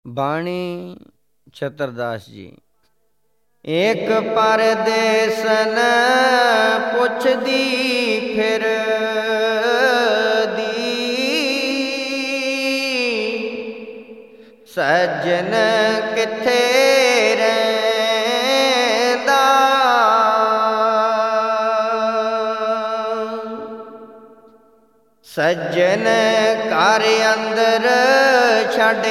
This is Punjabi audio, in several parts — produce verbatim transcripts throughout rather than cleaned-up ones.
ਬਾਣੀ ਛਤਰਦਾਸ ਜੀ। ਏਕ ਪਰਦੇਸਨ ਪੁੱਛਦੀ ਫਿਰਦੀ, ਸੱਜਣ ਕਿੱਥੇ ਰਹਿੰਦਾ। ਸੱਜਣ ਘਰ ਅੰਦਰ ਛੱਡ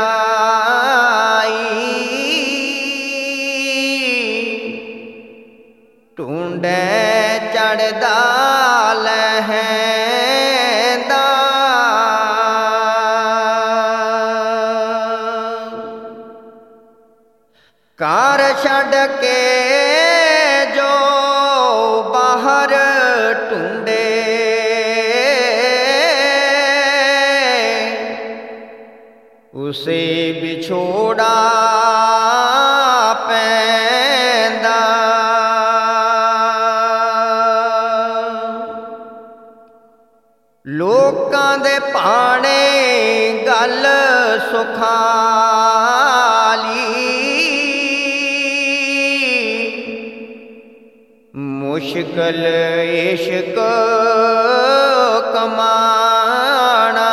ਆਈ, ਢੂੰਡੈ ਚੜ੍ਹਦਾ ਲਹਿੰਦਾ। ਘਰ ਛੱਡ ਕੇ ਜੋ ਬਾਹਰ ਢੂੰਡੇ, ਉਸੇ ਵਿਛੋੜਾ ਪੈਂਦਾ। ਲੋਕਾਂ ਦੇ ਭਾਣੇ ਗੱਲ ਸੁਖਾਲੀ, ਮੁਸ਼ਕਲ ਇਸ਼ਕ ਕਮਾਣਾ।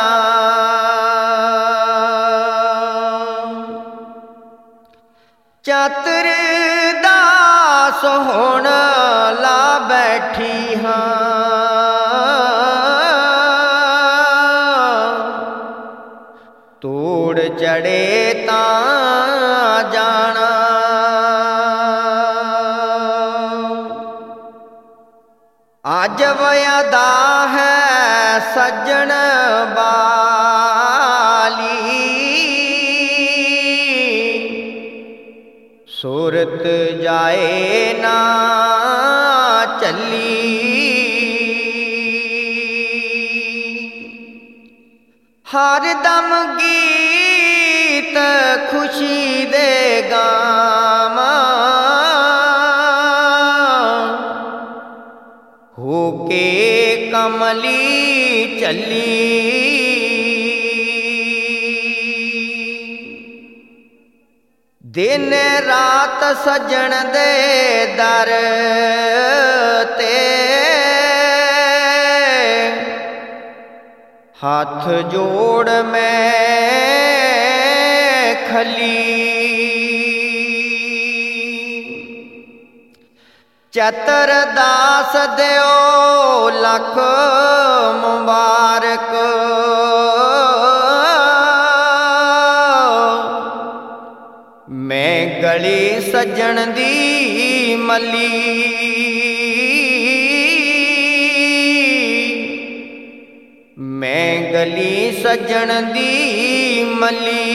ਚਾਤਰ ਦਾਸ ਹੁਣ ਲਾ ਬੈਠੀ ਹਾਂ, ਤੋੜ ਚੜੇ ਤਾਂ ਜਾਣਾ। ਅੱਜ ਵਿਆਦਾ ਹੈ ਸੱਜਣ ਬਾਲੀ, ਸੂਰਤ ਜਾਏ ਨਾ ਚੱਲੀ। ਹਰ ਦਮ ਗੀਤ ਖੁਸ਼ੀ ਦੇ ਗਾਵਾਂ, ਹੋ ਕੇ ਕਮਲੀ ਚੱਲੀ। ਦਿਨ ਰਾਤ ਸੱਜਣ ਦੇ ਦਰ ਤੇ ਹੱਥ ਜੋੜ ਮੈਂ ਖਲੀ। ਚਤਰ ਦਾਸ ਦਿਓ ਲੱਖ ਮੁਬਾਰਕ, ਮੈਂ ਗਲੀ ਸੱਜਣ ਦੀ ਮੱਲੀ। ਮੈਂ ਗਲੀ ਸੱਜਣ ਦੀ ਮੱਲੀ।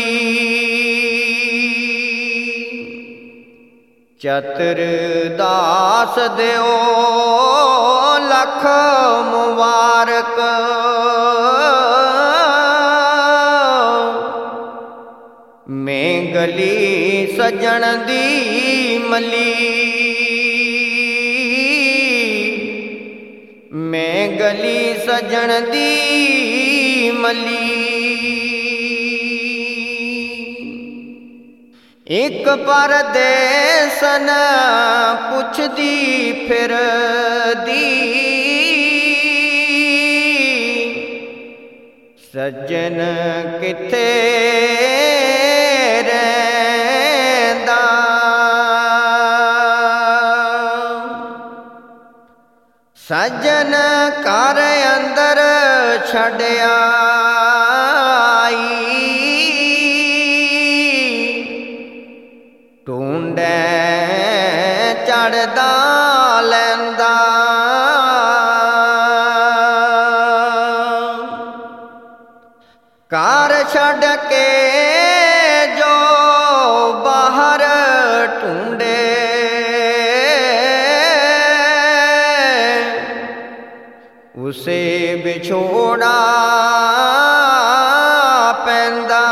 ਚਤਰ ਦਾਸ ਦਿਓ ਲੱਖ ਮੁਬਾਰਕ, ਮੈਂ ਗਲੀ ਸੱਜਣ ਦੀ ਮੱਲੀ। ਮੈਂ ਗਲੀ ਸੱਜਣ ਦੀ ਮੱਲੀ। ਇੱਕ ਪਰਦੇਸਨ ਪੁੱਛਦੀ ਫਿਰਦੀ, ਸੱਜਣ ਕਿੱਥੇ ਰਹਿੰਦਾ। ਸੱਜਣ ਘਰ ਅੰਦਰ ਛੱਡ ਆਈ, ਢੂੰਡੈ ਚੜ੍ਹਦਾ ਲੈਂਦਾ। ਘਰ ਛੱਡ ਕੇ ਜੋ ਬਾਹਰ ਢੂੰਡੇ, ਉਸੇ ਵਿਛੋੜਾ ਪੈਂਦਾ।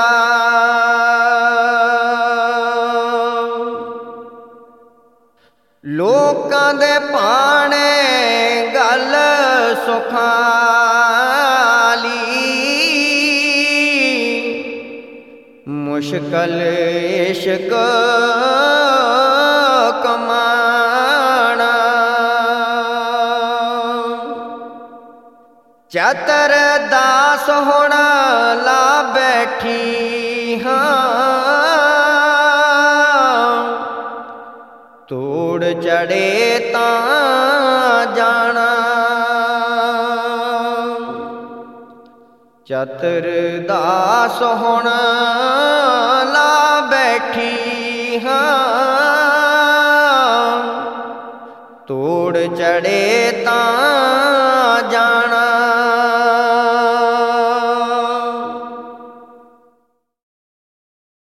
ਲੋਕਾਂ ਦੇ ਭਾਣੇ ਗੱਲ ਸੁਖਾਲੀ, ਮੁਸ਼ਕਲ ਇਸ਼ਕ ਕਮਾਣਾ। ਚਤਰ ਦਾਸ ਹੁਣ ਲਾ ਬੈਠੀ ਹਾਂ, ਤੋੜ ਚੜੇ ਤਾਂ ਜਾਣਾ। ਚਤਰ ਦਾਸ ਹੁਣ ਲਾ ਬੈਠੀ ਹਾਂ, ਤੋੜ ਚੜੇ ਤਾਂ